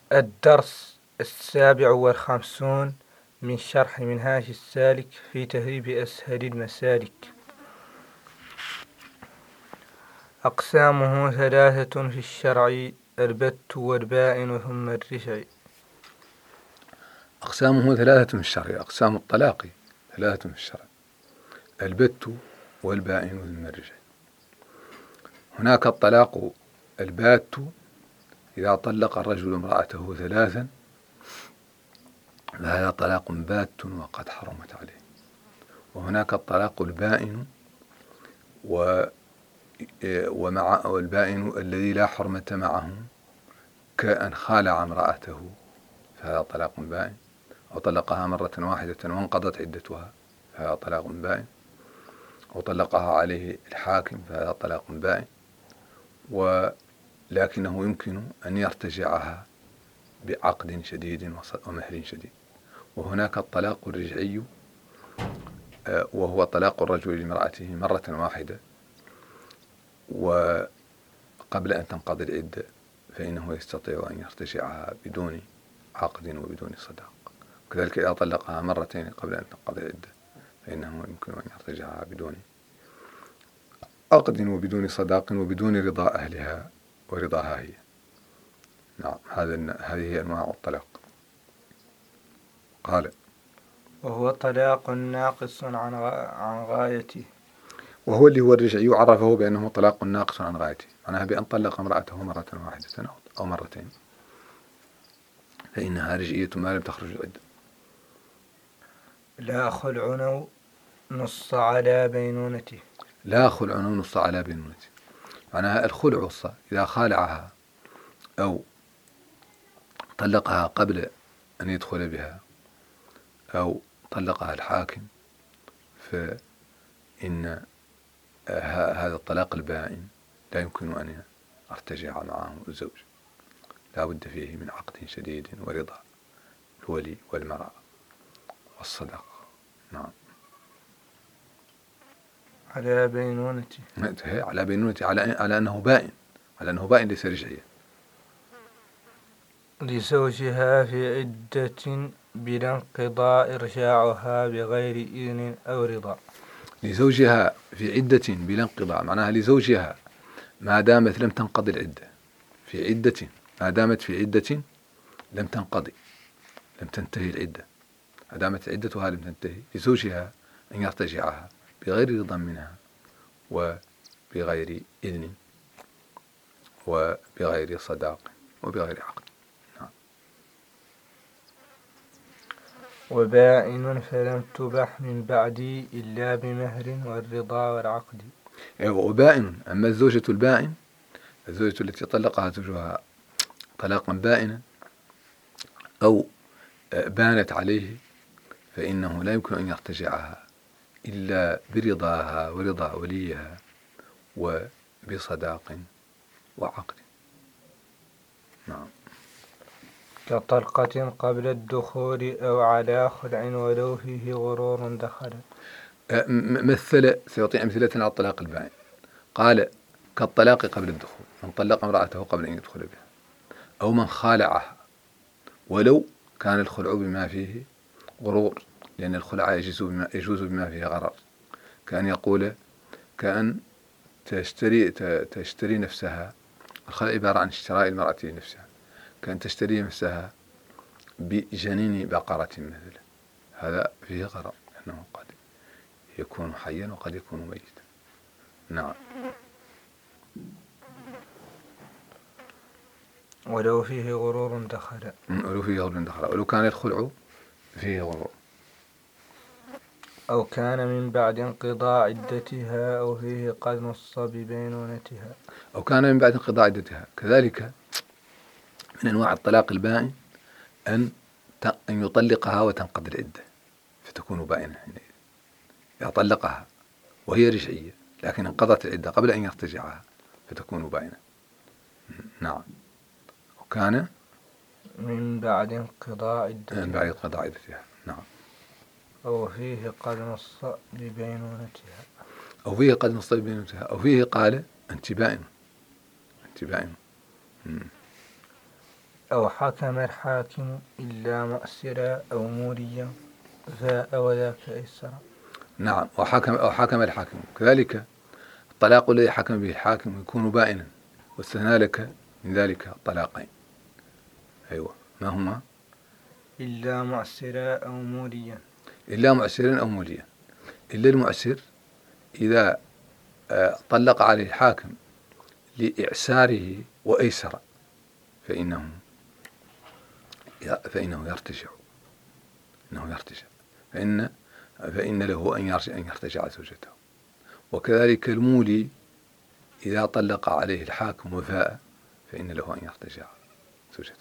الدرس 57 من شرح منهاج السالك في تهذيب أسهل المسالك. أقسامه 3 في الشرع: البت والبائن ثم الرجع. أقسامه 3 في الشرع، أقسام الطلاق 3 في الشرع: البت والبائن ثم الرجع. هناك الطلاق البات إذا طلق الرجل امرأته 3 فهذا طلاق بات وقد حرمت عليه. وهناك الطلاق البائن ومع البائن الذي لا حرمة معه، كأن خالع امرأته فهذا طلاق بائن، أو طلقها مرة واحدة وانقضت عدتها فهذا طلاق بائن، أو طلقها عليه الحاكم فهذا طلاق بائن، ولكنه يمكن أن يرتجعها بعقد شديد ومهر شديد. وهناك الطلاق الرجعي، وهو طلاق الرجل لامرأته مرة واحدة وقبل أن تنقضي العدة، فإنه يستطيع أن يرتجعها بدون عقد وبدون صداق. كذلك إذا طلقها مرتين قبل أن تنقضي العدة فإنه يمكن أن يرتجعها بدون عقد وبدون صداق وبدون رضا أهلها ورضاها هي. نعم، هذه أنواع الطلاق. قال: وهو طلاق ناقص عن غايته. وهو اللي هو الرجعي عرفه بأنه طلاق ناقص عن غايته، معناها بأن طلق امرأته مرة واحدة أو مرتين فإنها رجعية ما لم تخرج العدة. لا خلع نص على بينونته. لا خلع نص على بينونته، معناها الخلع إذا خالعها أو طلقها قبل أن يدخل بها أو طلقها الحاكم، فإن هذا الطلاق البائن لا يمكن أن يرتجع معه الزوج، لا بد فيه من عقد شديد ورضا الولي والمرأة والصداقة. نعم. على بينونته، على بينونته، على أنه بائن، على أنه بائن ليس رجعيا. لزوجها في عدة بلا انقضاء إرجاعها بغير إذن أو رضا. لزوجها في عدة بلا انقضاء، معناها لزوجها ما دامت لم تنقضي العدة في عدة، ما دامت في عدة لم تنقضي، لم تنتهي العدة، ما دامت عدتها لم تنتهي، لزوجها أن يرتجعها بغير رضا منها وبغير إذن وبغير صداق وبغير عقد. نعم. وبائن فلم تبح من بعدي إلا بمهر والرضا والعقد. وبائن، أما الزوجة البائن، الزوجة التي طلقها زوجها طلاقا بائنا أو بانت عليه، فإنه لا يمكن أن يرتجعها إلا برضاها ورضا وليها وبصداق وعقد. نعم. كطلقة قبل الدخول أو على خلع ولو فيه غرور دخل. سيعطي أمثلة على الطلاق البائن. قال: كالطلاق قبل الدخول، من طلق امرأته قبل أن يدخل بها، أو من خالعها ولو كان الخلع بما فيه غرور، لأن الخلع يجوز بما فيه غرر، كأن يقول كأن تشتري نفسها. الخلع عبارة عن شراء المرأة لنفسها، كأن تشتري نفسها بجنين بقرة مثلا، هذا فيه غرر لأنه قد يكون حيا وقد يكون ميتا. نعم. ولو فيه غرور دخل. ولو كان الخلع فيه غرور. أو كان من بعد انقضاء عدتها أو فيه قد نص ببينونتها. أو كان من بعد انقضاء عدتها. كذلك من أنواع الطلاق البائن أن يطلقها وتنقضي العدة فتكون بائنة. إذا طلقها وهي رجعية لكن انقضت العدة قبل أن يرتجعها فتكون بائنة. نعم. وكان من بعد انقضاء عدتها. نعم. أو فيه قد نص ببينونتها. أو فيه قال: أنت بائن. أو حكم الحاكم إلا مؤسرا أو موليا فاء وذاك أيسرا. نعم، أو حكم الحاكم. كذلك الطلاق الذي حكم به الحاكم يكون بائنا، واستثنى لك من ذلك طلاقين. أيوة، ما هما؟ إلا مؤسرا أو موليا. إلا معسرا أو موليا. إلا المعسر إذا طلق عليه الحاكم لإعساره وأيسر فإنه يرتجع. فإن له أن يرتجع زوجته. وكذلك المولي إذا طلق عليه الحاكم وفاء فإن له أن يرتجع زوجته.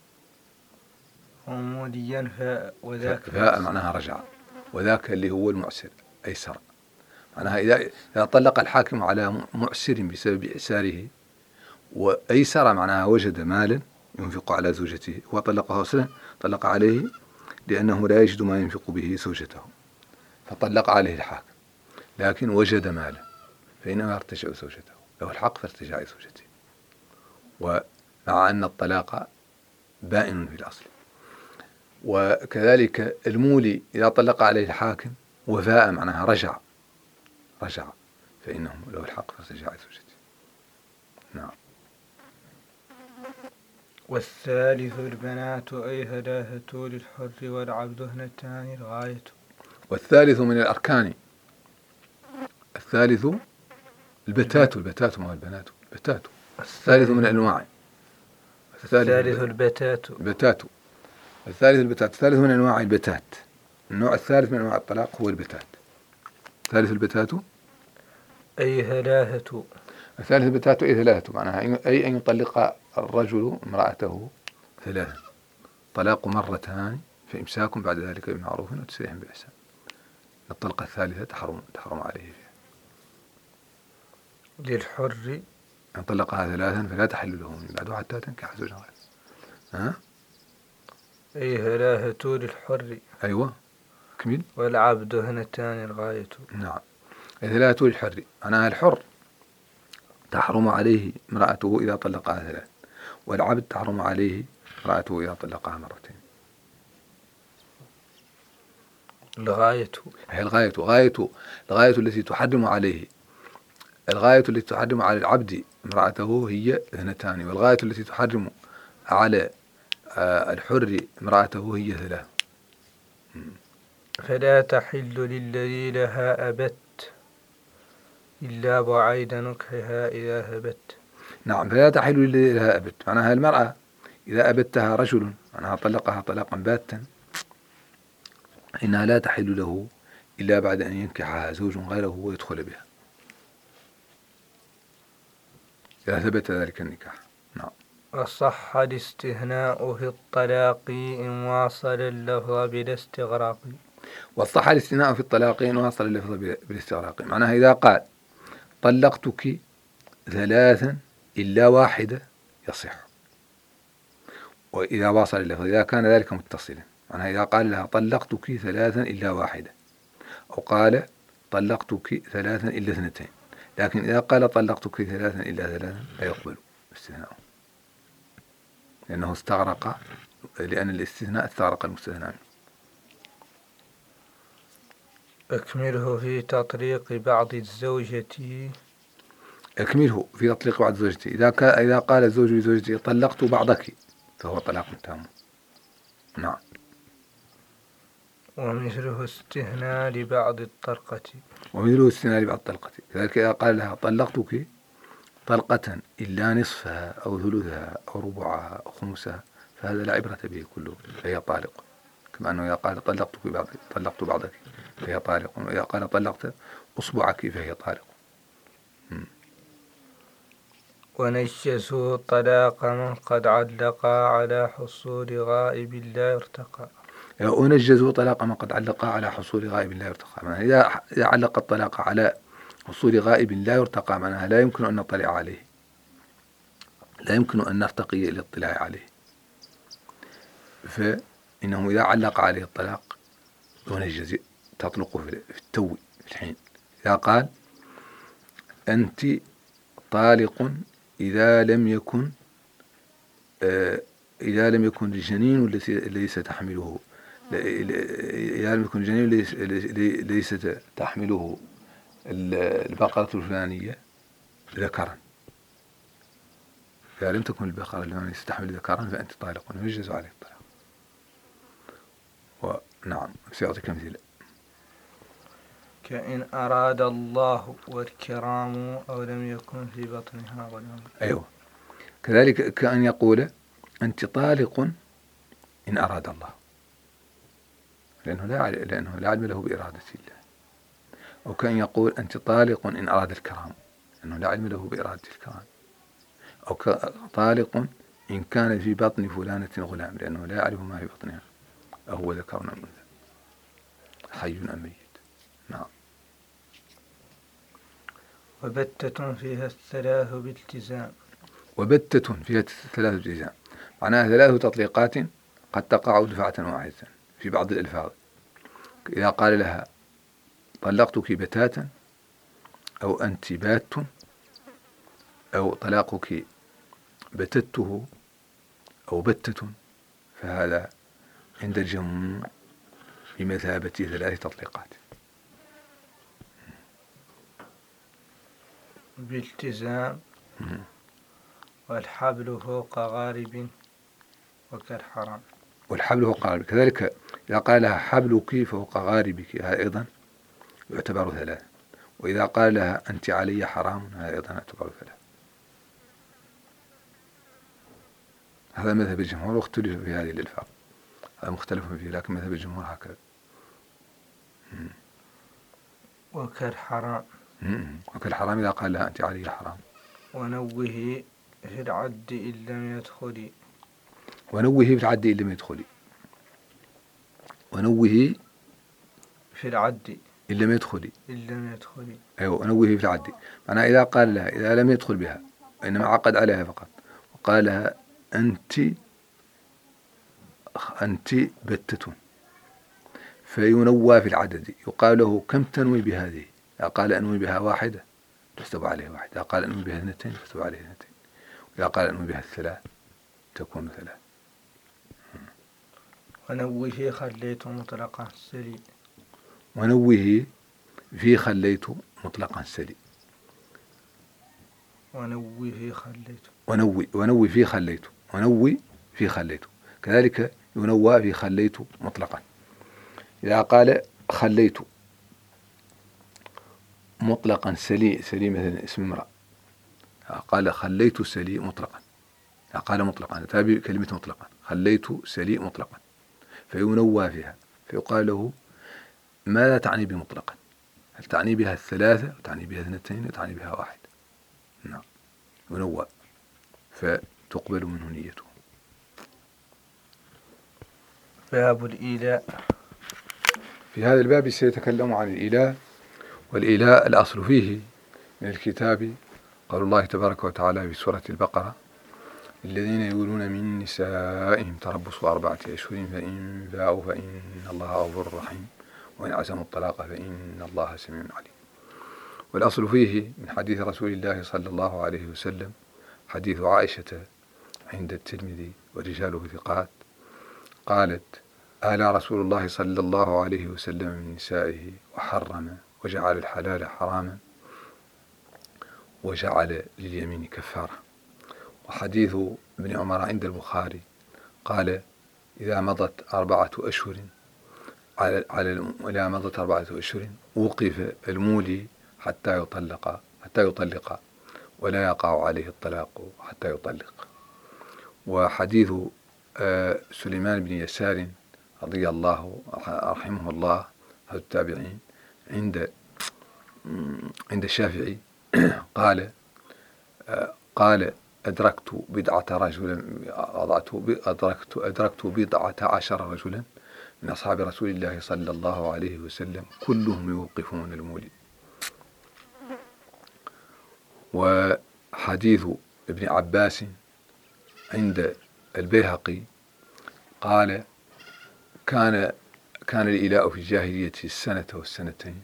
وموليا فاء وذاك فاء معناها رجع، وذاك اللي هو المعسر أيسر. معناها إذا طلق الحاكم على معسر بسبب إعساره، وأيسر معناها وجد مالا ينفق على زوجته وطلقه أصلا، طلق عليه لأنه لا يجد ما ينفق به زوجته فطلق عليه الحاكم، لكن وجد مالا فإنما يرتجع زوجته، له الحق في ارتجاع زوجته، ومع أن الطلاق بائن في الأصل. وكذلك المولي إذا طلق عليه الحاكم وفاء معناها رجع فإنه له الحق في ارتجاع زوجته. نعم. والثالث البنات أي هداهة للحر والعبد اثنتان الغاية. والثالث من الأركان، الثالث البتات ما هو البنات، البتات. الثالث من الأنواع، الثالث البتات. الثالث من أنواع البتات. النوع الثالث من أنواع الطلاق هو البتات. الثالث البتات أي هلاهة. الثالث البتات أي ثلاثة، معناها أي أن يطلق الرجل امرأته ثلاثا، طلاق مرتان فإمساك بعد ذلك بمعروف وتسريح بإحسان. الطلقة الثالثة تحرم عليه فيها. للحر أن طلقها ثلاثا فلا تحل له من بعد حتى تنكح زوجا غيره. أي هلاهة للحر. أيوة، كمل. والعبد اثنتان الغاية. نعم، ثلاثة للحر، معناها الحر تحرم عليه امرأته إذا طلقها ثلاث، والعبد تحرم عليه امرأته إذا طلقها مرتين. الغاية هي الغاية التي تحرم عليه، الغاية التي تحرم على العبد امرأته هي اثنتان، والغاية التي تحرم على الحر امرأته هي ثلاث. فلا تحل للذي لها أبت إلا بعيد نكحها إذا هبت. نعم، فلا تحل للذي لها أبت، معناها المرأة إذا أبتها رجل معناها طلقها طلاقا باتا إنها لا تحل له إلا بعد أن ينكحها زوج غيره ويدخل بها إذا ثبت ذلك النكاح. نعم. وصح الاستثناء في الطلاق إن واصل اللفظ بلا استغراق. وصح الاستثناء في الطلاق إن واصل اللفظ بلا استغراق، معناها إذا قال طلقتك ثلاثا إلا واحدة يصح، وإذا واصل اللفظ إذا كان ذلك متصلا، معناها إذا قال لها طلقتك ثلاثا إلا واحدة، أو قال طلقتك ثلاثا إلا اثنتين، لكن إذا قال طلقتك ثلاثا إلا ثلاثا لا يقبل استثناءه، لأنه استغرق، لأن الاستثناء استغرق المستثنى منه. أكمله في تطليق بعض الزوجة. أكمله في تطليق بعض زوجته، إذا قال الزوج لزوجته طلقت بعضك فهو طلاق تام. نعم. ومثله استثناء لبعض الطلقة. كذلك إذا قال لها طلقتك طلقة إلا نصفها أو ثلثها أو ربعها أو خمسها فهذا لا عبرة به كله فهي طالق، كما أنه إذا قال طلقت بعضك فهي طالق، وإذا قال طلقت أصبعك فهي طالق. ونجسوا طلاق من قد علقا على حصول غائب لا يرتقى. ونجزوا طلاق من قد علقا على حصول غائب لا يرتقى، معناها إذا علق الطلاق على حصول غائب لا يرتقى معناها لا يمكن أن نطلع عليه، لا يمكن أن نرتقي الاطلاع عليه، فإنه إذا علق عليه الطلاق ونجز تطلقه في التو في الحين. إذا قال أنت طالق إذا لم يكن إذا لم يكن الجنين ليس تحمله، إذا لم يكن الجنين ليس تحمله البقرة الفلانية ذكرا. إذا لم تكن البقرة الفلانية تحمل ذكرا فأنت طالق ويجوز عليك الطلاق. ونعم سيعطيك أمثلة. كإن أراد الله والكرام أو لم يكن في بطنها غلام. أيوة، كذلك كأن يقول أنت طالق إن أراد الله، لأنه لا علم له بإرادة الله. أو كأن يقول أنت طالق إن أراد الكرام، لأنه لا علم له بإرادة الكرام. أو طالق إن كان في بطن فلانة غلام، لأنه لا يعرف ما في بطنها أهو ذكر أم أنثى، حي أم ميت. نعم. وبتة فيها الثلاث بالتزام. وبتة فيها ثلاث بالتزام معناها 3 تطليقات قد تقع دفعة واحدة في بعض الألفاظ. إذا قال لها طلقتك بتاتا أو أنت بات أو طلاقك بتته أو بتة، فهذا عند الجمهور بمثابة 3 تطليقات. بالتزام. والحبل فوق غارب وكالحرام. والحبل فوق غارب كذلك. إذا قال لها حبلك فوق غاربك هذا أيضا يعتبر 3. وإذا قال لها أنت علي حرام هذا أيضا يعتبر 3. هذا مذهب الجمهور، واختلف في هذه الألفاظ، هذا مختلف فيه، لكن مذهب الجمهور هكذا. وكالحرام. وكالحرام إذا قال لها أنت علي حرام. ونوه في العد إن لم يدخل. ونوه في العد إن لم يدخل. ونوه في العد إن لم يدخل. إن لم يدخل. أيوة، ونوه في العد معناه إذا قال لها إذا لم يدخل بها وإنما عقد عليها فقط وقال لها أنت بتة، فينوى في العدد، يقال له كم تنوي بهذه؟ إذا قال أنوي بها 1 تكتب عليه 1، إذا قال أنوي بها 2 تكتب عليه 2، وإذا قال أنوي بها 3 تكون 3. ونوه خليت مطلقا سلي. ونوه في خليت مطلقا سلي. ونوه خليت. ونوي في خليت. ونوي في خليت كذلك ينوى في خليت مطلقا. إذا قال خليت مطلقا سلي مثلا اسم امرأة، قال خليت سلي مطلقا، قال مطلقا تابع كلمة مطلقا، خليت سلي مطلقا، فينوى فيها فيقال له ماذا تعني بمطلقا؟ هل تعني بها 3 وتعني بها 2 وتعني بها 1؟ نعم، ينوى فتقبل منه نيته. باب الإيلاء. في هذا الباب سيتكلم عن الإيلاء. والإيلاء الأصل فيه من الكتاب قال الله تبارك وتعالى في سورة البقرة الذين يولون من نسائهم تربص 4 أشهر فإن باءوا فإن الله غفور رحيم وإن عزموا الطلاق فإن الله سميع عليم. والأصل فيه من حديث رسول الله صلى الله عليه وسلم حديث عائشة عند الترمذي ورجاله ثقات قالت آلى رسول الله صلى الله عليه وسلم من نسائه وحرم وجعل الحلال حراما وجعل لليمين كفارة. وحديث ابن عمر عند البخاري قال إذا مضت 4 أشهر إذا مضت 4 أشهر وقف المولي حتى يطلق ولا يقع عليه الطلاق حتى يطلق. وحديث سليمان بن يسار رضي الله رحمه الله هذا التابعين عند الشافعي قال أدركت 11 رجلا من أصحاب رسول الله صلى الله عليه وسلم كلهم يوقفون المولد. وحديث ابن عباس عند البيهقي قال كان الإيلاء في الجاهلية 1 والسنتين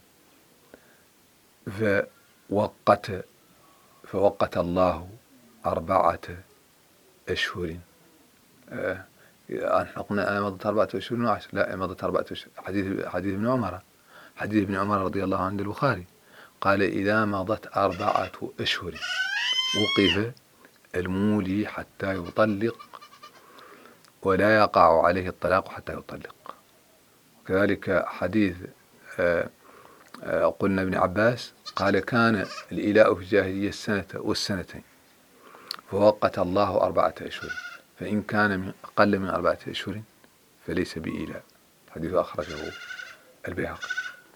فوقت الله 4 أشهر قلنا مضت 4 أشهر و10، لا مضت 4 أشهر. حديث ابن عمر رضي الله عنه عند البخاري قال إذا مضت 4 أشهر وقف المولي حتى يطلق ولا يقع عليه الطلاق حتى يطلق. كذلك حديث قلنا ابن عباس قال كان الإيلاء في الجاهلية السنة والسنتين فوقت الله 4 أشهر، فإن كان أقل من 4 أشهر فليس بإيلاء. حديث أخرجه البيهقي.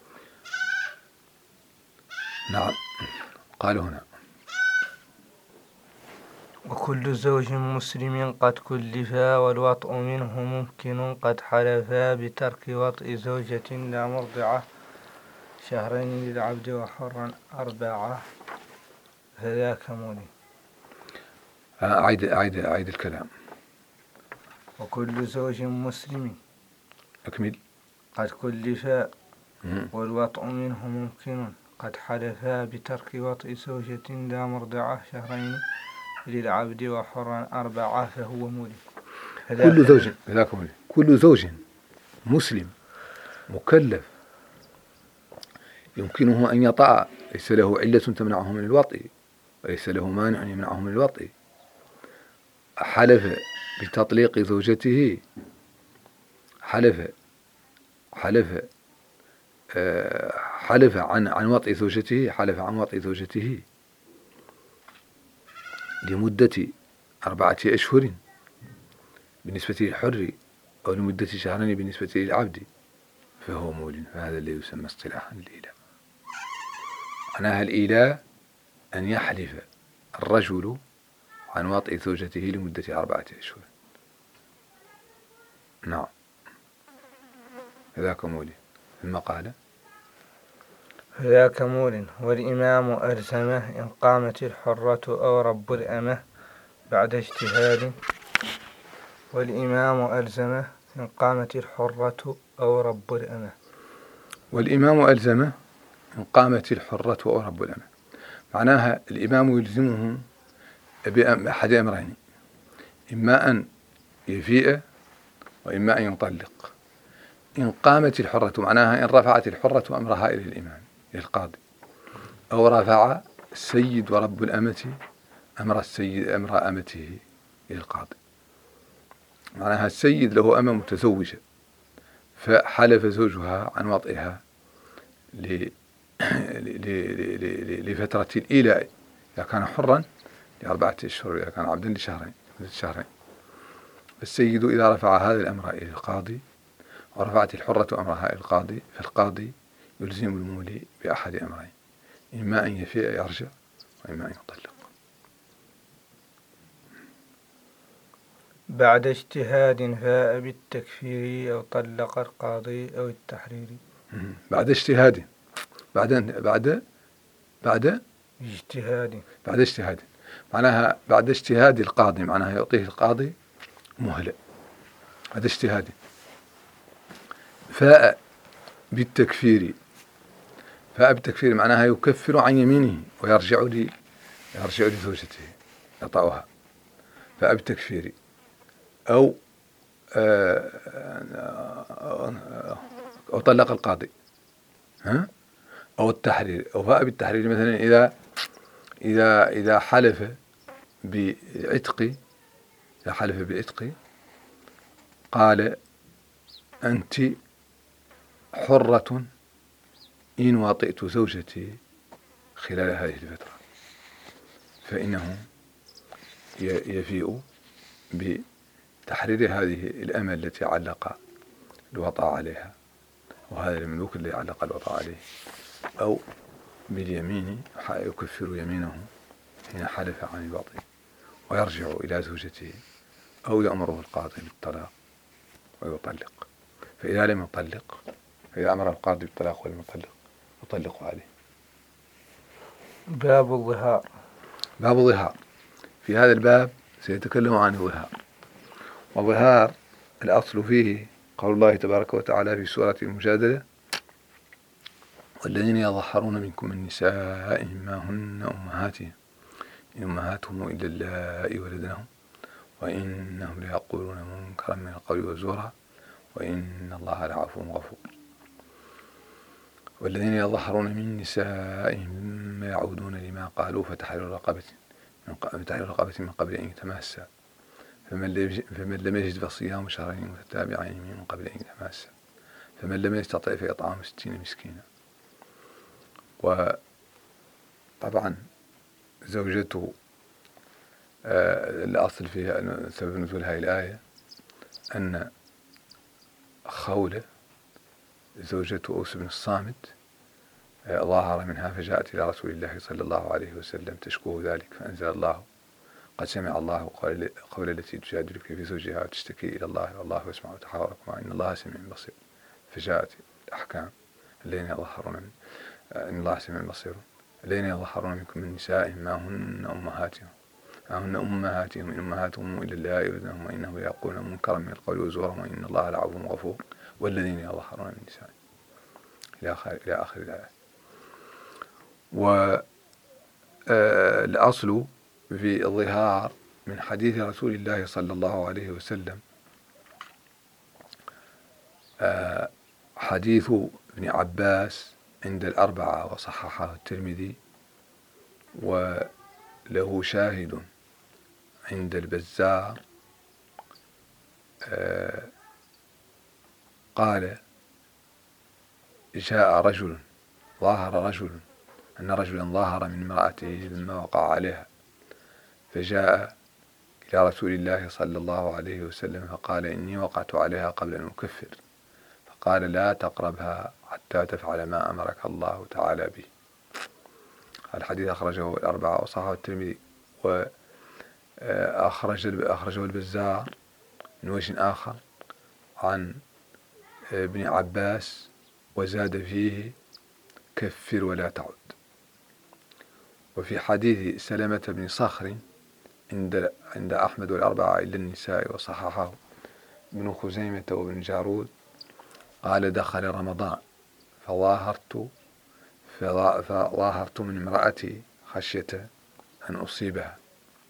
نعم. قال هنا وكل زوج مسلم قد كلفا والوطء منه ممكن قد حلفا بترك وطء زوجة لا مرضعة 2 للعبد وحرا 4 فذاك مولي. أعيد الكلام. وكل زوج مسلم أكمل. قد كلفا والوطء منه ممكن قد حلفا بترك وطء زوجة لا مرضعة 2 للعبد وحرا 4 فهو مولي. كل زوج مسلم مكلف يمكنه أن يطأ، ليس له علة تمنعه من الوطء وليس له مانع يمنعه من الوطء، حلف بتطليق زوجته، حلف عن وطء زوجته، حلف عن وطء زوجته لمدة 4 أشهر بالنسبة للحر أو لمدة 2 بالنسبة للعبد فهو مول. فهذا الذي يسمى اصطلاحا الإيلاء. معناها الإيلاء أن يحلف الرجل عن وطء زوجته لمدة 4 أشهر. نعم. ذاك مول. ثم قال ذاك مول. والإمام ألزمه إن قامت الحرة أو رب الأمة بعد اجتهاد. والإمام ألزمه إن قامت الحرة أو رب الأمة. والإمام ألزمه إن قامت الحرة أو رب الأمة. معناها الإمام يلزمه بأحد أمرين، إما أن يفيء وإما أن يطلق. إن قامت الحرة معناها إن رفعت الحرة أمرها إلى الإمام إلى القاضي، أو رفع السيد ورب الأمة أمر أمته إلى القاضي. معناها السيد له أمة متزوجة فحلف زوجها عن وطئها لفترة الإيلاء إذا كان حرا ل4 أشهر، إذا كان عبدا لشهرين. السيد إذا رفع هذا الأمر إلى القاضي ورفعت الحرة أمرها إلى القاضي فالقاضي يلزم المولي بأحد أمرين، إما أن يفيء يرجع وإما أن يطلق. بعد اجتهاد فاء بالتكفير أو طلق القاضي أو التحرير. بعد اجتهاد. بعد اجتهاد معناها بعد اجتهاد القاضي، معناها يعطيه القاضي مهلة بعد اجتهاد. فاء بالتكفير معناها يكفر عن يمينه ويرجع لزوجته يطأها. فاء بالتكفير أو طلق القاضي أو التحرير. أو فاء بالتحرير مثلا إذا حلف بعتق قال أنت حرة إن وطئت زوجتي خلال هذه الفترة، فإنه يفيء بتحرير هذه الأمة التي علق الوطأ عليها، وهذا المملوك الذي علق الوطأ عليه، أو باليمين يكفر يمينه حين حلف عن الوطء ويرجع إلى زوجته، أو يأمره القاضي بالطلاق ويطلق. فإذا لم يطلق، فإذا أمر القاضي بالطلاق ولم يطلق عليه. باب الظهار. في هذا الباب سيتكلم عن الظهار. والظهار الأصل فيه قول الله تبارك وتعالى في سورة المجادلة: والذين يظهرون منكم من نسائهم ما هن أمهاتهم إن أمهاتهم إلا اللائي ولدنهم وإنهم ليقولون منكرا من القول وزورا وإن الله لعفو غفور. والذين يظهرون من نسائهم ثم يعودون لما قالوا فتحرير رقبة من قبل أن يتماسا، فمن لم يجد فصيام شهرين متتابعين من قبل أن يتماسا، فمن لم يستطع فإطعام 60 مسكينا. وطبعا زوجته الأصل فيها سبب نزول هذه الآية أن خولة زوجة أوس بن الصامت ظاهر منها، فجاءت إلى رسول الله صلى الله عليه وسلم تشكوه ذلك، فأنزل الله: قد سمع الله قول التي تجادلك في زوجها وتشتكي إلى الله والله يسمع تحاوركما إن الله سميع بصير. فجاءت الأحكام: الذين يظهرون من إن الله سميع بصير، الذين يظهرون منكم من نسائهم ما هن أمهاتهم إن أمهاتهم إلا اللائي يولدنهم وإنهم ليقولون منكرا من القول وزورا وإن الله لعفو غفور والذين يظهرون من نسائهم إلى آخر الآية. والأصل في الظهار من حديث رسول الله صلى الله عليه وسلم حديث ابن عباس عند الأربعة وصححه الترمذي، وله شاهد عند البزار، قال: جاء رجل أن رجلا ظاهر من امرأته ثم وقع عليها، فجاء إلى رسول الله صلى الله عليه وسلم فقال: إني وقعت عليها قبل أن أكفر، فقال: لا تقربها حتى تفعل ما أمرك الله تعالى به. الحديث أخرجه الأربعة وصححه الترمذي، وأخرجه البزار من وجه آخر عن ابن عباس وزاد فيه: كفر ولا تعد. وفي حديث سلمة بن صخر عند أحمد والأربعة إلا النساء وصححه ابن خزيمة وابن جارود، قال: دخل رمضان فظاهرت من امرأتي خشية أن أصيبها،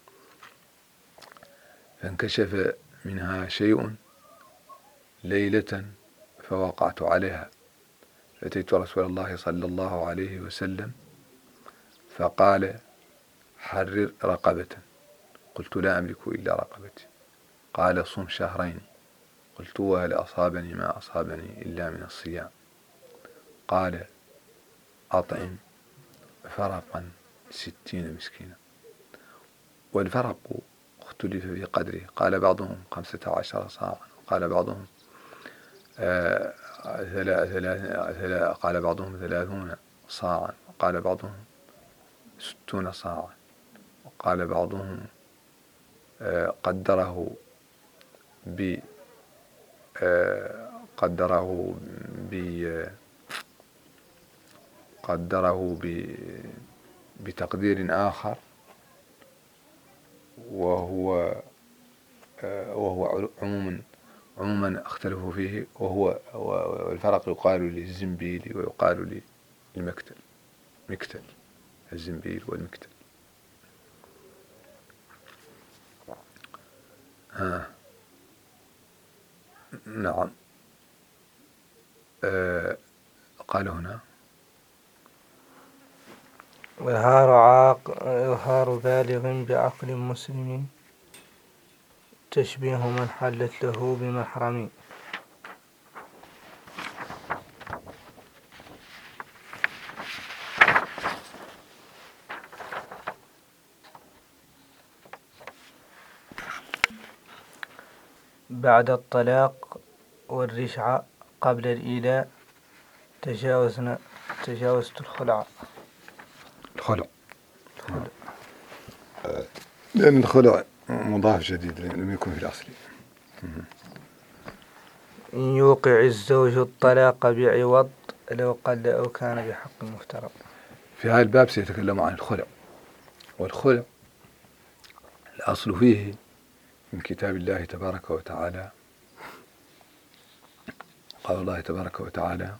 فانكشف منها شيء ليلة فوقعت عليها، فأتيت رسول الله صلى الله عليه وسلم فقال: حرر رقبة. قلت: لا أملك إلا رقبتي. قال: صم شهرين. قلت: وهل أصابني ما أصابني إلا من الصيام؟ قال: أطعم فرقا 60 مسكينا. والفرق اختلف في قدره، قال بعضهم 15 صاعا، وقال بعضهم قال بعضهم 30 صاعا، وقال بعضهم 60 صاعا، وقال بعضهم قدره بتقدير آخر، وهو عموما اختلفوا فيه، والفرق يقال للزنبيل ويقال للمكتل، الزنبيل والمكتل. نعم. قال هنا: إظهار بالغ بعقل مسلم تشبيه من حلت له بمحرم. بعد الطلاق والرجعة قبل الإيلاء تجاوزت الخلع. لأن الخلع مضاف جديد لم يكن في الأصل. إن يوقع الزوج الطلاق بعوض لو قل أو كان بحق مفترض. في هذا الباب سيتكلم عن الخلع، والخلع الأصل فيه من كتاب الله تبارك وتعالى. قال الله تبارك وتعالى: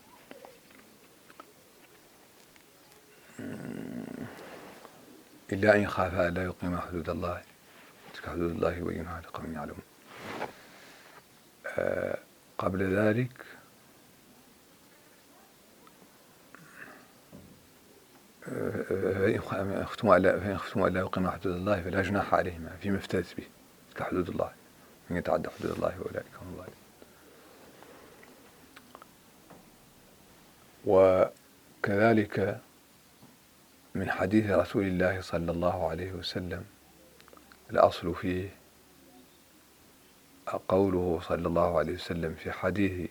إلا إن خافا لا يقيم حدود الله تلك حدود الله يبينها لقوم يعلمون. قبل ذلك فإن خفتم ألا يقيموا حدود الله فلا جناح عليهما فيما افتدت به تلك حدود الله من يتعدى حدود الله فأولئك هم الظالمون. وكذلك من حديث رسول الله صلى الله عليه وسلم الأصل فيه قوله صلى الله عليه وسلم في حديث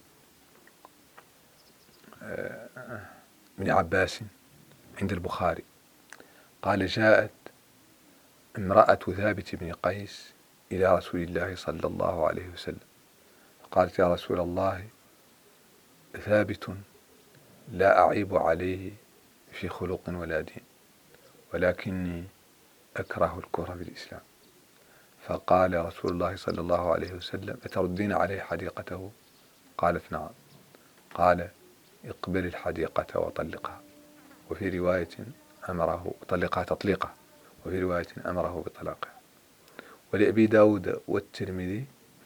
ابن عباس عند البخاري قال: جاءت امرأة ثابت بن قيس إلى رسول الله صلى الله عليه وسلم قالت: يا رسول الله، ثابت لا أعيب عليه في خلق ولا دين، ولكني أكره الكفر بالإسلام. فقال رسول الله صلى الله عليه وسلم: أتردين عليه حديقته؟ قالت: نعم. قال: اقبل الحديقة وطلقها. وفي رواية أمره طلقها تطليقه، وفي رواية أمره بطلاقها. ولأبي داود والترمذي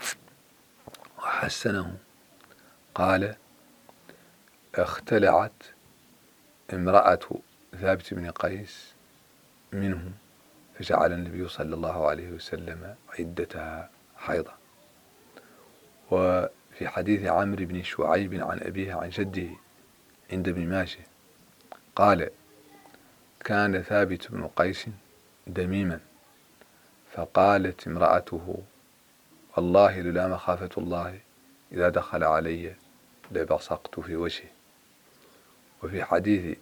وحسنه قال: اختلعت امرأة ثابت بن قيس منه فجعل النبي صلى الله عليه وسلم عدتها حيضة. وفي حديث عمرو بن شعيب عن أبيه عن جده عند ابن ماجه قال: كان ثابت بن قيس دميما، فقالت امرأته: والله لولا مخافة الله إذا دخل علي لبصقت في وجهه. وفي حديث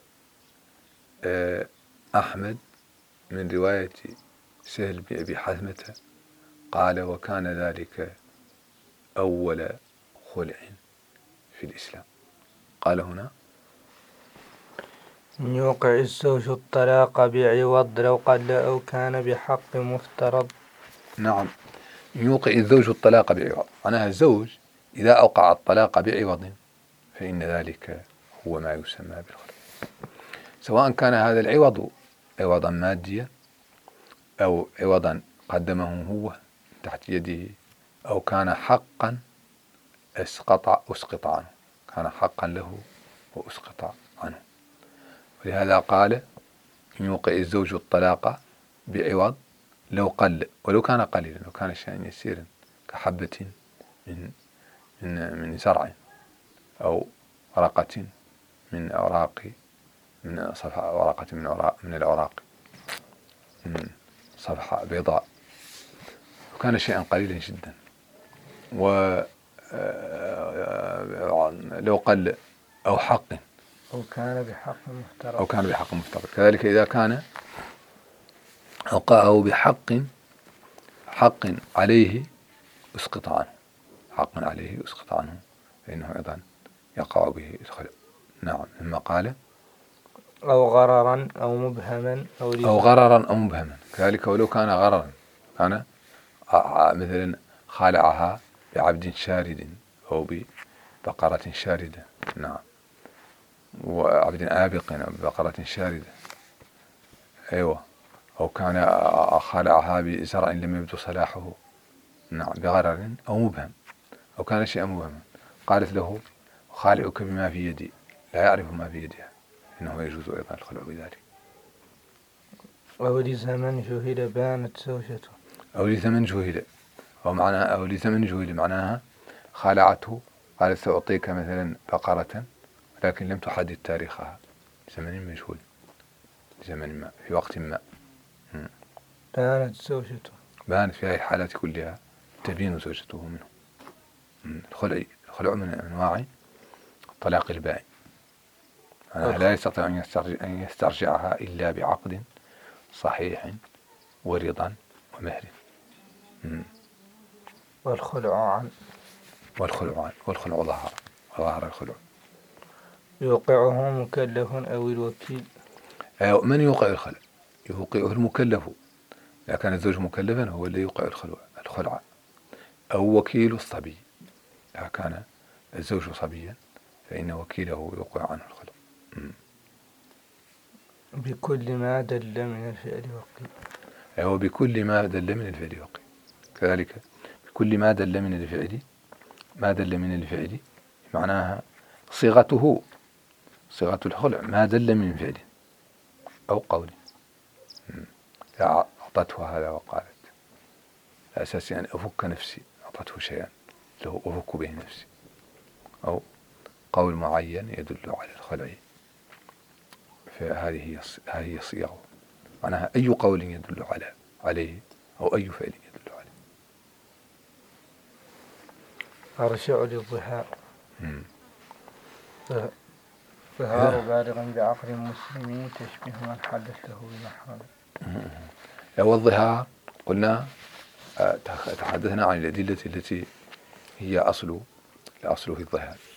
أحمد من رواية سهل بن أبي حثمة قال: وكان ذلك أول خلع في الإسلام. قال هنا: إن يوقع الزوج الطلاق بعوض لو قل أو كان بحق مفترض. نعم، يوقع الزوج الطلاق بعوض، معناها الزوج إذا أوقع الطلاق بعوض فإن ذلك هو ما يسمى بالخلع، سواء كان هذا العوض عوضا ماديا أو عوضا قدمه هو تحت يده، أو كان حقا أسقط عنه، كان حقا له وأسقط عنه. ولهذا قال: إن يوقع الزوج الطلاق بعوض لو قل، ولو كان قليلا، لو كان شيئا يسيرا كحبة من زرع أو ورقة من أوراق من صفحة ورقة من الأوراق من صفحة بيضاء، وكان شيئا قليلا جدا. ولو قل أو حق أو كان بحق مفترض. كذلك إذا كان أوقعه بحق عليه أسقط عنه، حق عليه أسقط عنه، فإنه أيضا يقع به الخلع. نعم، ثم قال: أو غررا أو مبهما كذلك ولو كان غررا، كان مثلا خالعها بعبد شارد أو ببقرة شاردة، نعم، وعبد آبق أو ببقرة شاردة، أيوة، أو كان خالعها بزرع لم يبدو صلاحه، نعم، بغرر أو مبهم، أو كان شيئا مبهما، قالت له: خالعك بما في يدي، لا يعرف ما في يدها، إنه يجوز أيضا الخلع بذلك. أو لزمن جهل بانت زوجته، أو لزمن جهل معناها خالعته، قالت: سأعطيك مثلا بقرة، ولكن لم تحدد تاريخها، زمن مجهول، زمن ما، في وقت ما، بانت زوجته، بانت في هذه الحالات كلها تبين زوجته منه. الخلع من أنواع الطلاق البائن، لا يستطيع أن يسترجعها إلا بعقد صحيح ورضا ومهر. والخلع ظهر الخلع. يوقعه مكلف أو الوكيل. من يوقع الخلع؟ يوقعه المكلف، إذا كان الزوج مكلفا هو الذي يوقع الخلع، أو وكيل الصبي، إذا كان الزوج صبيا فإن وكيله يوقع عنه الخلع. بكل ما دل من الفعل وقيل. بكل ما دل من الفعل وقيل، كذلك بكل ما دل من الفعل، ما دل من الفعل معناها صيغة الخلع ما دل من فعل أو قول. أعطته هذا وقالت، على أساس يعني أفك نفسي، أعطته شيئا له أفك به نفسي، أو قول معين يدل على الخلع، فهذه هي صيغه، معناها أي قول يدل عليه أو أي فعل يدل عليه. أرشع للضحى ظهار بالغ بعقل مسلم تشبه من حدث له بمحرم. والظهار قلنا تحدثنا عن الأدلة التي هي الأصل في الظهار.